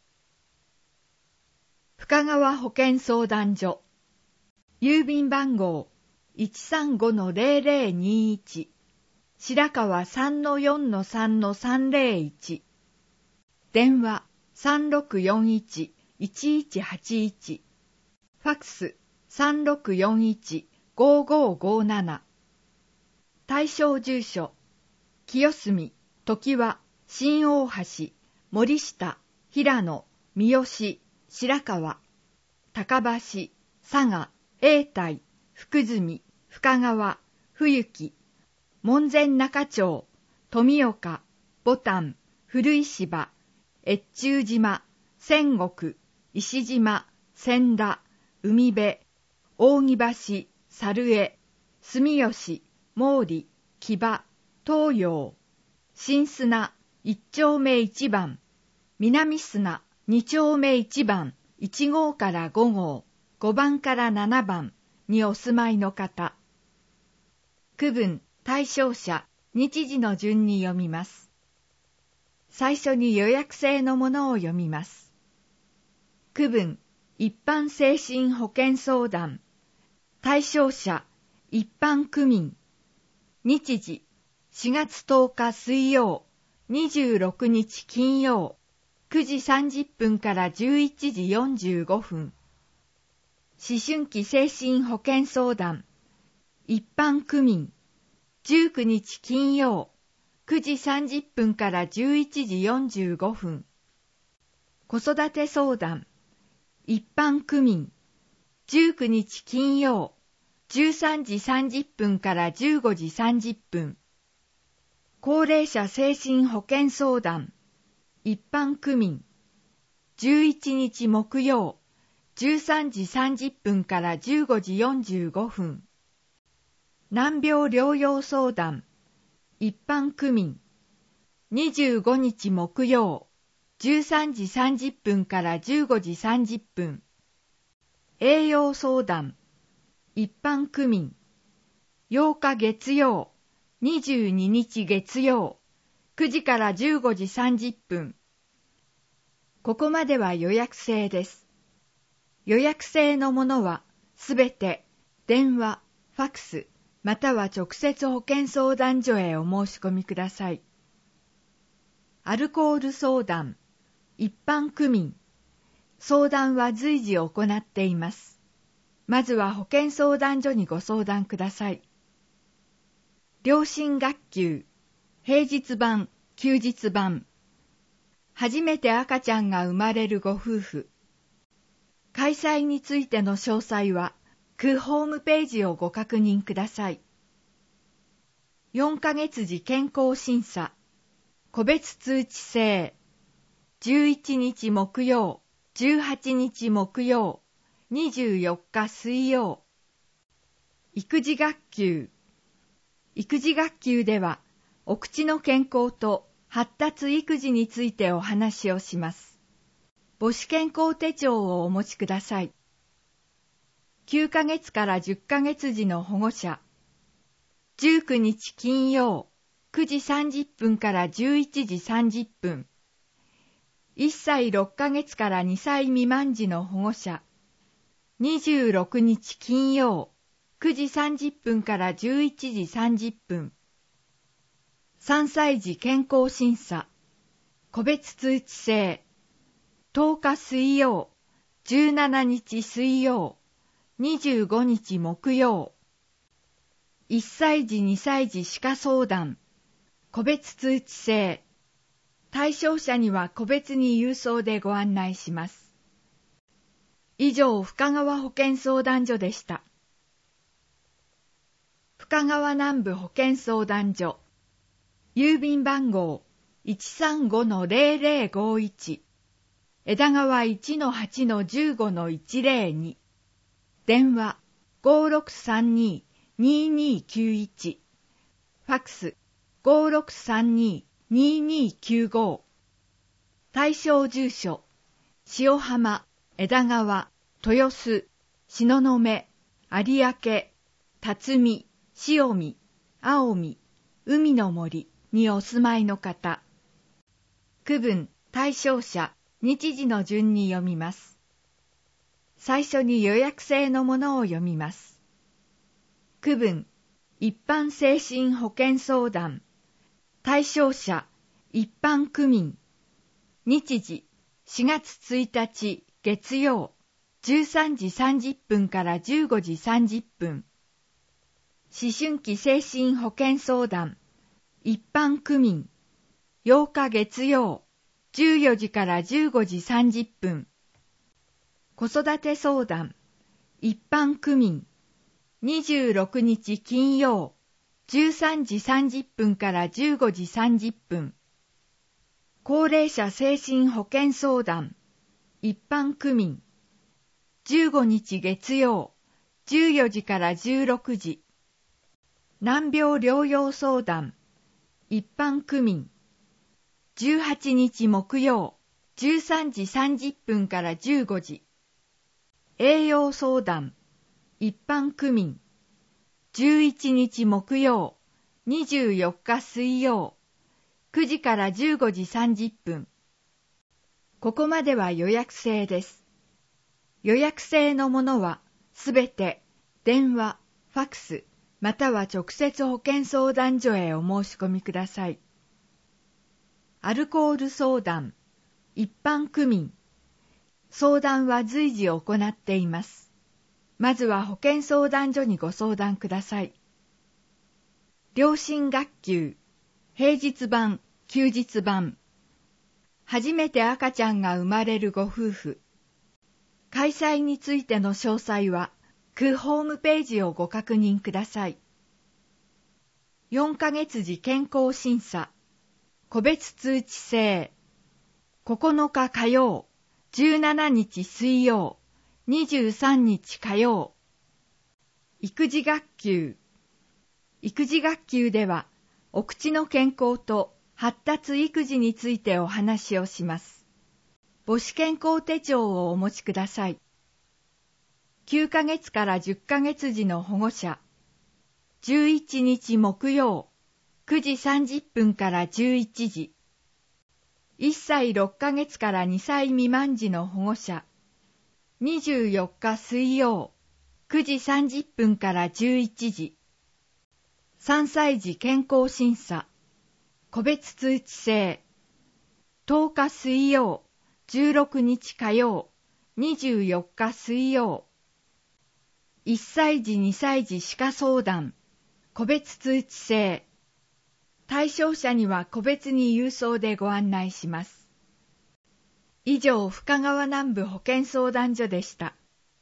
Speaker 3: 深川保健相談所。郵便番号 いちさんごのゼロゼロにいち。白川 さんのよんのさんのさんゼロいち。電話 さんろくよんいち いちいちはちいち。ファクス さんろくよんいち ごごごなな。対象住所、清澄、常盤、新大橋、森下、平野、三好、白川、高橋、佐賀、永代、福住、深川、冬木、門前仲町、富岡、牡丹、古石芝、越中島、仙石、石島、千田、海辺、扇橋、猿江、住吉、毛利、木場、東洋、新砂、一丁目一番、南砂、二丁目一番、一号から五号、五番から七番にお住まいの方。区分、対象者、日時の順に読みます。最初に予約制のものを読みます。区分、一般精神保健相談。対象者、一般区民。日時、しがつとおか水曜、にじゅうろくにち金曜、くじさんじゅっぷんからじゅういちじよんじゅうごふん。思春期精神保健相談。一般区民。じゅうくにち金曜、くじさんじゅっぷんからじゅういちじよんじゅうごふん。子育て相談。一般区民。じゅうくにち金曜、じゅうさんじさんじゅっぷんからじゅうごじさんじゅっぷん。高齢者精神保健相談。一般区民。 じゅういちにち木曜、じゅうさんじさんじゅっぷんからじゅうごじよんじゅうごふん。難病療養相談、一般区民。にじゅうごにち木曜、じゅうさんじさんじゅっぷんからじゅうごじさんじゅっぷん。栄養相談、一般区民。ようか月曜、にじゅうににち月曜、くじからじゅうごじさんじゅっぷん。ここまでは予約制です。予約制のものはすべて電話、ファクス、または直接保健相談所へお申し込みください。アルコール相談、一般区民。相談は随時行っています。まずは保健相談所にご相談ください。良心学級、平日版、休日版。初めて赤ちゃんが生まれるご夫婦。開催についての詳細は、区ホームページをご確認ください。よんかげつ時健康審査、個別通知制。じゅういちにち木曜、じゅうはちにち木曜、にじゅうよっか水曜。育児学級。育児学級では、お口の健康と発達育児についてお話をします。母子健康手帳をお持ちください。きゅうかげつからじゅっかげつ時の保護者。じゅうくにち金曜、くじさんじゅっぷんからじゅういちじさんじゅっぷん。いっさいろっかげつからにさい未満時の保護者。にじゅうろくにち金曜、くじさんじゅっぷんからじゅういちじさんじゅっぷん。さんさい児健康審査。個別通知制。とおか水曜、じゅうしちにち水曜、にじゅうごにち木曜。いっさい児にさい児歯科相談。個別通知制。対象者には個別に郵送でご案内します。以上、深川保健相談所でした。深川南部保健相談所。郵便番号 いちさんごのゼロゼロごいち。枝川 いちのはちのじゅうごのいちゼロに。電話 ごろくさんに ににきゅういち。ファクス ごろくさんに ににきゅうご。対象住所、塩浜、枝川、豊洲、東雲、有明、辰巳、塩見、青海、海の森にお住まいの方。区分、対象者、日時の順に読みます。最初に予約制のものを読みます。区分、一般精神保健相談。対象者、一般区民。日時、しがつついたち月曜、じゅうさんじさんじゅっぷんからじゅうごじさんじゅっぷん。思春期精神保健相談。一般区民。ようか月曜、じゅうよじからじゅうごじさんじゅっぷん。子育て相談。一般区民。にじゅうろくにち金曜、じゅうさんじさんじゅっぷんからじゅうごじさんじゅっぷん。高齢者精神保健相談。一般区民。じゅうごにち月曜、じゅうよじからじゅうろくじ。難病療養相談。一般区民。じゅうはちにち木曜、じゅうさんじさんじゅっぷんからじゅうごじ。栄養相談。一般区民。じゅういちにち木曜、にじゅうよっか水曜、くじからじゅうごじさんじゅっぷん。ここまでは予約制です。予約制のものはすべて電話、ファクス、または直接保健相談所へお申し込みください。アルコール相談、一般区民。相談は随時行っています。まずは保健相談所にご相談ください。良心学級、平日版、休日版。初めて赤ちゃんが生まれるご夫婦。開催についての詳細は、区ホームページをご確認ください。よんかげつ時健康審査。個別通知制。ここのか火曜、 じゅうしちにち水曜、にじゅうさんにち火曜。育児学級。育児学級では、お口の健康と発達育児についてお話をします。母子健康手帳をお持ちください。きゅうかげつからじゅっかげつ児の保護者。じゅういちにち木曜、くじさんじゅっぷんからじゅういちじ。いっさいろっかげつからにさい未満児の保護者。にじゅうよっか水曜、くじさんじゅっぷんからじゅういちじ。さんさい児健康審査。個別通知制。とおか水曜、じゅうろくにち火曜、にじゅうよっか水曜。いっさい児にさい児歯科相談。個別通知制。対象者には個別に郵送でご案内します。以上、深川南部保健相談所でした。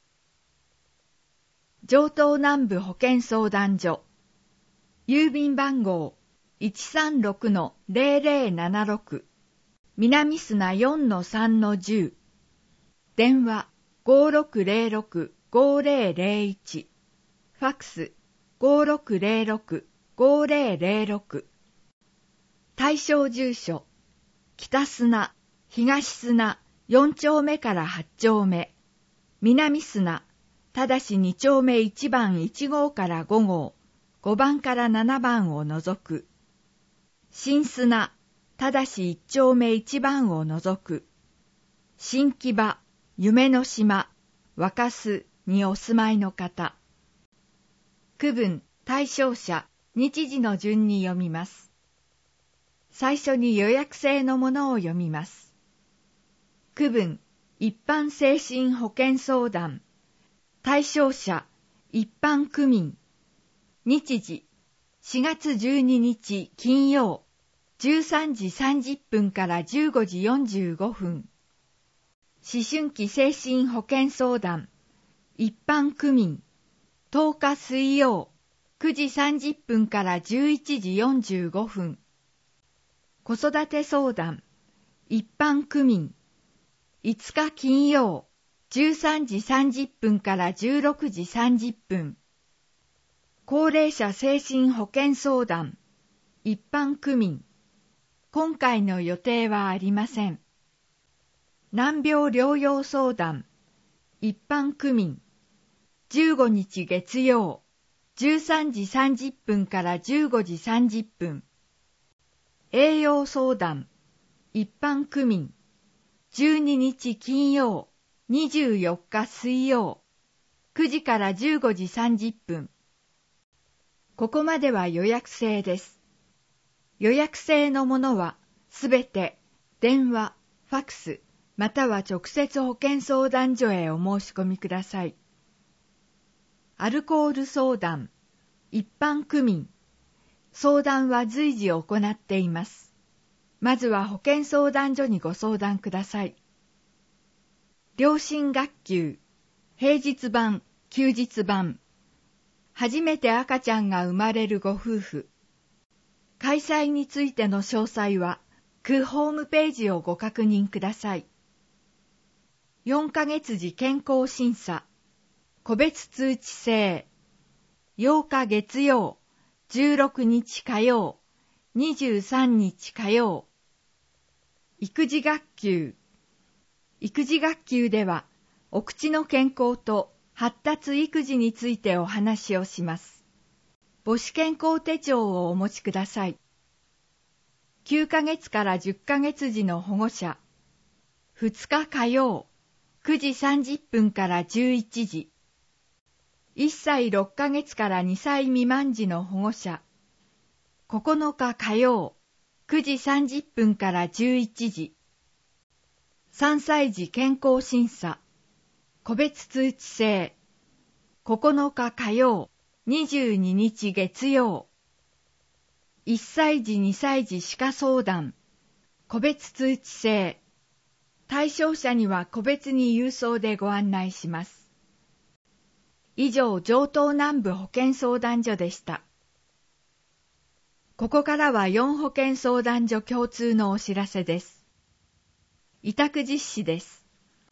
Speaker 3: 城東南部保健相談所。郵便番号 いちさんろくのゼロゼロななろく 南砂 よんのさんのじゅう。電話 ごろくゼロろくごゼロゼロいち。ファックス ごろくゼロろくごゼロゼロろく。対象住所、北砂、東砂よん丁目からはち丁目、南砂、ただしに丁目いちばんいち号からご号、ごばんからななばんを除く、新砂、ただしいち丁目いちばんを除く、新木場、夢の島、若洲にお住まいの方。区分、対象者、日時の順に読みます。最初に予約制のものを読みます。区分、一般精神保健相談。対象者、一般区民。日時、しがつじゅうににち金曜、じゅうさんじさんじゅっぷんからじゅうごじよんじゅうごふん。思春期精神保健相談。一般区民。とおか水曜、くじさんじゅっぷんからじゅういちじよんじゅうごふん。子育て相談、一般区民。いつか金曜、じゅうさんじさんじゅっぷんからじゅうろくじさんじゅっぷん。高齢者精神保健相談、一般区民。今回の予定はありません。難病療養相談、一般区民。じゅうごにち月曜、じゅうさんじさんじゅっぷんからじゅうごじさんじゅっぷん。栄養相談、一般区民。じゅうににち金曜、にじゅうよっか水曜、くじからじゅうごじさんじゅっぷん。ここまでは予約制です。予約制のものは、すべて電話、ファックス、または直接保健相談所へお申し込みください。アルコール相談、一般区民。相談は随時行っています。まずは保健相談所にご相談ください。両親学級、平日版、休日版。初めて赤ちゃんが生まれるご夫婦。開催についての詳細は、区ホームページをご確認ください。よんかげつ児健康審査、個別通知制。ようか月曜、じゅうろくにち火曜、にじゅうさんにち火曜。育児学級。育児学級では、お口の健康と発達育児についてお話をします。母子健康手帳をお持ちください。きゅうかげつからじゅっかげつ児の保護者。ふつか火曜、くじさんじゅっぷんからじゅういちじ。いっさいろっかげつからにさい未満児の保護者。ここのか火曜、くじさんじゅっぷんからじゅういちじ。さんさい児健康審査。個別通知制。ここのか火曜、にじゅうににち月曜。いっさい児にさい児歯科相談。個別通知制。対象者には個別に郵送でご案内します。以上、城東南部保健相談所でした。ここからはよん保健相談所共通のお知らせです。委託実施です。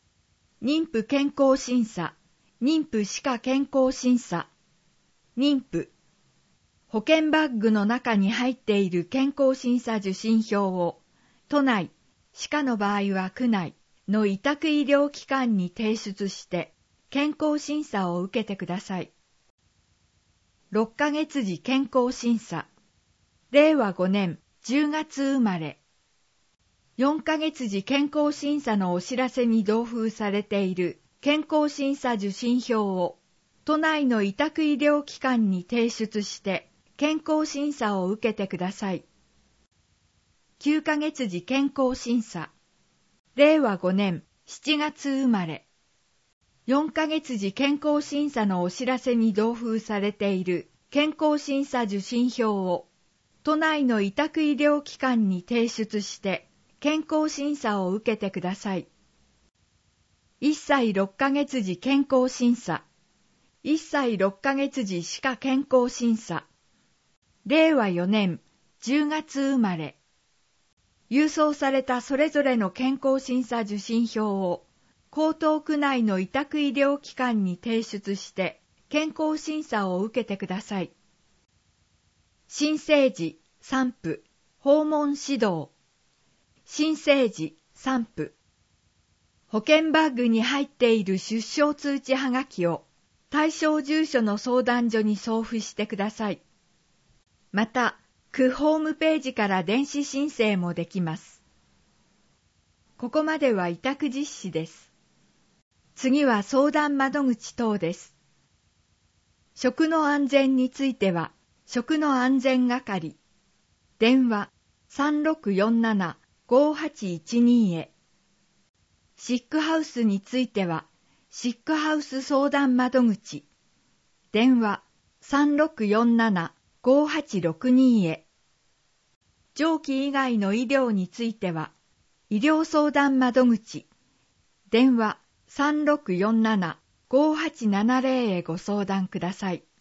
Speaker 3: 妊婦健康審査、妊婦歯科健康審査、妊婦、保険バッグの中に入っている健康審査受診票を、都内、歯科の場合は区内の委託医療機関に提出して、健康審査を受けてください。ろっかげつ時健康審査、れいわごねんじゅうがつ生まれ。よんかげつ時健康審査のお知らせに同封されている健康審査受診票を都内の委託医療機関に提出して健康審査を受けてください。きゅうかげつ時健康審査、れいわごねんしちがつ生まれ。よんかげつ時健康審査のお知らせに同封されている健康審査受診票を都内の委託医療機関に提出して健康審査を受けてください。いっさいろっかげつ時健康審査、いっさいろっかげつ時歯科健康審査、れいわよねんじゅうがつ生まれ。郵送されたそれぞれの健康審査受診票を江東区内の委託医療機関に提出して健康審査を受けてください。新生児、産婦、訪問指導。新生児、産婦。保険バッグに入っている出生通知はがきを対象住所の相談所に送付してください。また、区ホームページから電子申請もできます。ここまでは委託実施です。次は相談窓口等です。食の安全については、食の安全係。電話 さんろくよんななごはちいちに へ。シックハウスについては、シックハウス相談窓口。電話 さんろくよんななごはちろくに へ。臓器以外の医療については、医療相談窓口。電話 さんろくよんななごはちななぜろ へご相談ください。